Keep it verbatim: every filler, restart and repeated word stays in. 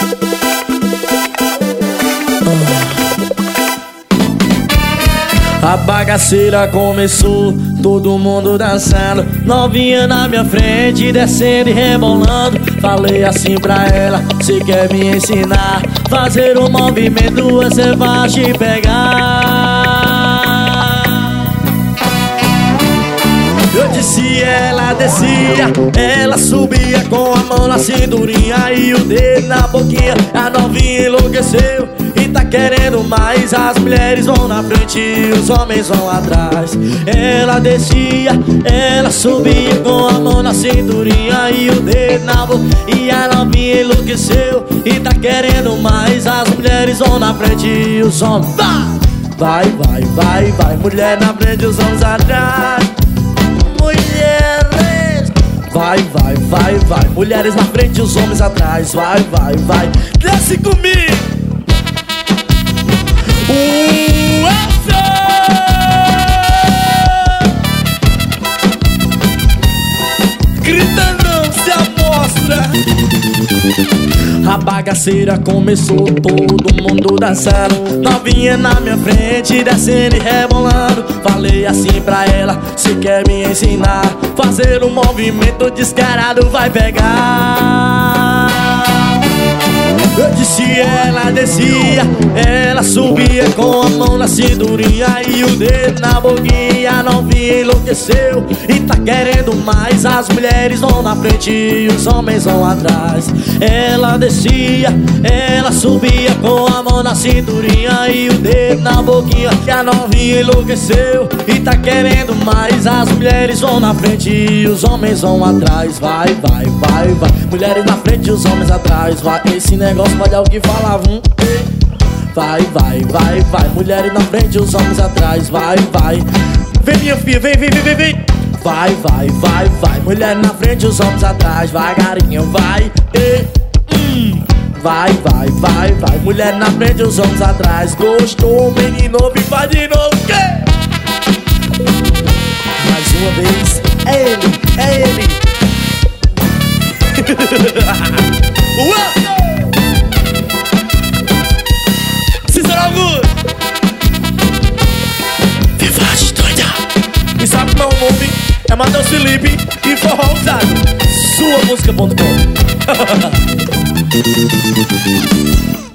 A bagaceira começou, todo mundo dançando, novinha na minha frente, descendo e rebolando. Falei assim pra ela, cê quer me ensinar, fazer um movimento, você vai te pegar. Eu disse, ela descia, ela subia com a mão na cinturinha e o dedo na boquinha. A novinha enlouqueceu e tá querendo mais. As mulheres vão na frente e os homens vão atrás. Ela descia, ela subia com a mão na cinturinha e o dedo na boca. E a novinha enlouqueceu e tá querendo mais. As mulheres vão na frente e os homens vai, vai, vai, vai. Mulher na frente, os homens atrás. Mulheres, vai, vai, vai, vai. Mulheres na frente, os homens atrás. Vai, vai, vai. Desce comigo. Uh, grita não, se amostra. A bagaceira começou, todo mundo dançando, novinha na minha frente, descendo e rebolando. Falei assim pra ela, cê quer me ensinar, fazer um movimento descarado, vai pegar. Eu disse, ela descia, ela subia com a mão na cinturinha e o dedo na boquinha. A novinha enlouqueceu e tá querendo mais. As mulheres vão na frente e os homens vão atrás. Ela descia, ela subia com a mão na cinturinha e o dedo na boquinha. E a novinha enlouqueceu e tá querendo mais. As mulheres vão na frente e os homens vão atrás. Vai, vai, vai, vai. Mulheres na frente e os homens atrás. Vai, esse negócio pode é o que falavam. Vai, vai, vai, vai. Mulheres na frente e os homens atrás. Vai, vai. Vem minha filha, vem, vem, vem, vem, vem. Vai, vai, vai, vai. Mulher na frente e os homens atrás. Vai, garinha, vai. E, hum. Vai, vai, vai, vai. Mulher na frente e os homens atrás. Gostou, menino, e faz de novo. Que? Mais uma vez. É ele, é ele. Uau! E sabe meu nome? É Matheus Felipe e Forró Usado. Sua música ponto com